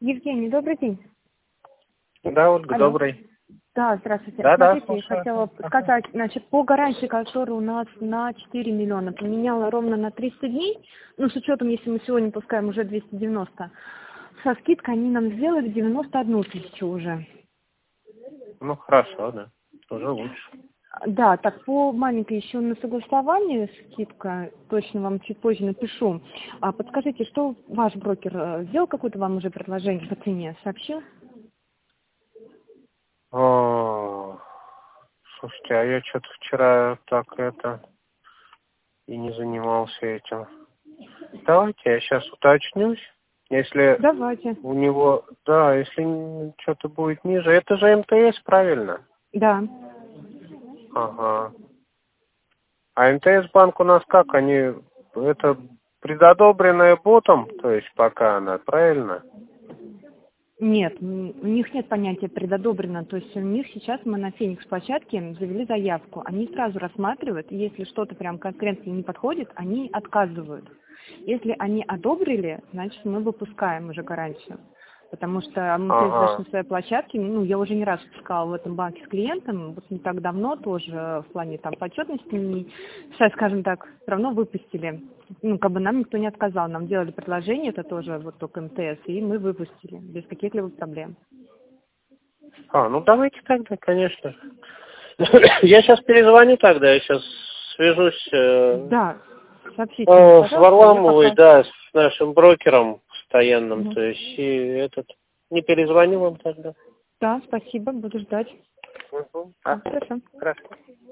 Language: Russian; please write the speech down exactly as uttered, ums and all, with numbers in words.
Евгений, добрый день. Да, Ольга, Алло. добрый. Да, здравствуйте. Да, да, Смотрите, я слушаю. хотела сказать, значит, по гарантии, которая у нас на четыре миллиона, поменяла ровно на триста дней, ну, с учетом, если мы сегодня пускаем уже двести девяносто, со скидкой они нам сделали девяносто одну тысячу уже. Ну, хорошо, да. Уже лучше. Да, так, по маленькой еще на согласование скидка, точно вам чуть позже напишу. А подскажите, что ваш брокер э, сделал какое-то вам уже предложение по цене, сообщил? О, слушайте, а я что-то вчера так это и не занимался этим. Давайте я сейчас уточнюсь. Если Давайте. у него, да, если что-то будет ниже, это же МТС, правильно? Да. Ага. А МТС банк у нас как? Они, это предодобренная ботом, то есть пока она, правильно? Нет, м, у них нет понятия предодобрено. То есть у них сейчас мы на Феникс площадке завели заявку. Они сразу рассматривают, и если что-то прям конкретно не подходит, они отказывают. Если они одобрили, значит мы выпускаем уже гарантию. Потому что мы даже Ага. на своей площадке, ну, я уже не раз выпускала в этом банке с клиентом, вот не так давно тоже в плане там почетности, не- сейчас, скажем так, все равно выпустили. Ну, как бы нам никто не отказал, нам делали предложение, это тоже вот только МТС, и мы выпустили без каких-либо проблем. А, ну давайте тогда, конечно. Я сейчас перезвоню тогда, я сейчас свяжусь э, Да, сообщите мне, э, с пожалуйста, я Варламовой, пока... да, с нашим брокером постоянным, Мгм. то есть и этот. Не перезвоню вам тогда. Да, спасибо, буду ждать. Угу. Все, А, хорошо. хорошо.